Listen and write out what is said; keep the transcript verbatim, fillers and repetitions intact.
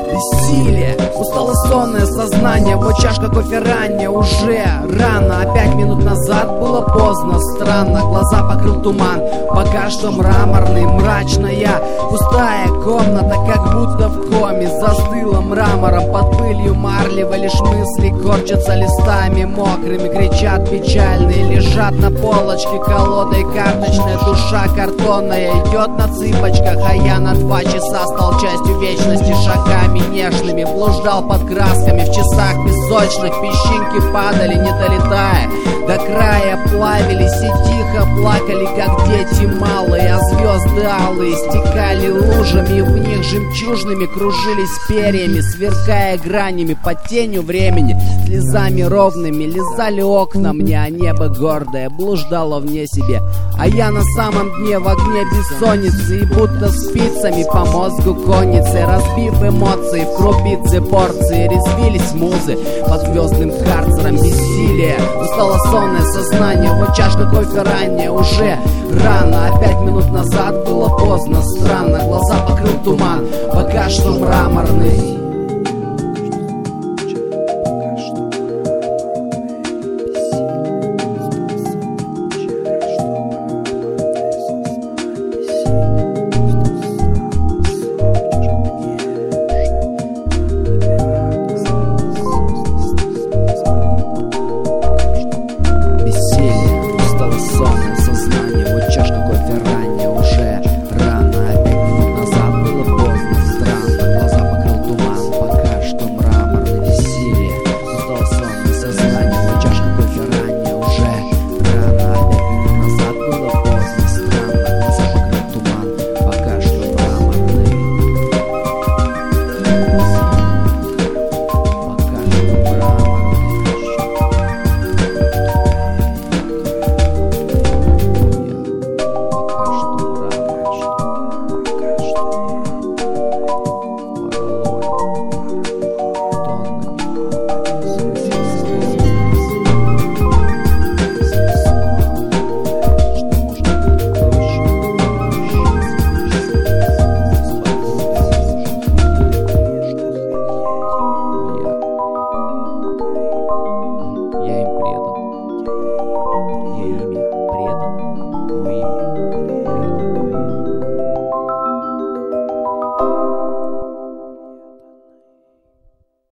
бессилие, усталое сонное сознание. Вот чашка кофе ранее, уже рано. А пять минут назад было поздно, странно. Глаза покрыл туман, пока что мраморный, мрачная пустая комната, как будто в коме. Застыла мрамором под пылью марлевой. Лишь мысли корчатся листами мокрыми, кричат печальные, лежат на полочке колодой карточная. Душа картонная идет на цыпочках, а я на два часа стал частью вечности. Шагами нежными блуждал под красками, в часах песочных песчинки падали, не долетая до края, плавились и тихо плакали, как дети малые. А звезды алые стекали лужами, и в них жемчужными кружились перьями, сверкая гранями под тенью времени. Слезами ровными лизали окна мне, а небо гордое блуждало вне себе. А я на самом дне в огне бессонницы, и будто спицами по мозгу конницы, разбив эмоции в крупицы порции, резвились музы под звездным карцером бессилия. Устало сонное сознание, вот чашка кофе ранее, уже рано. А пять минут назад было поздно, странно. Глаза покрыл туман, пока что мраморный.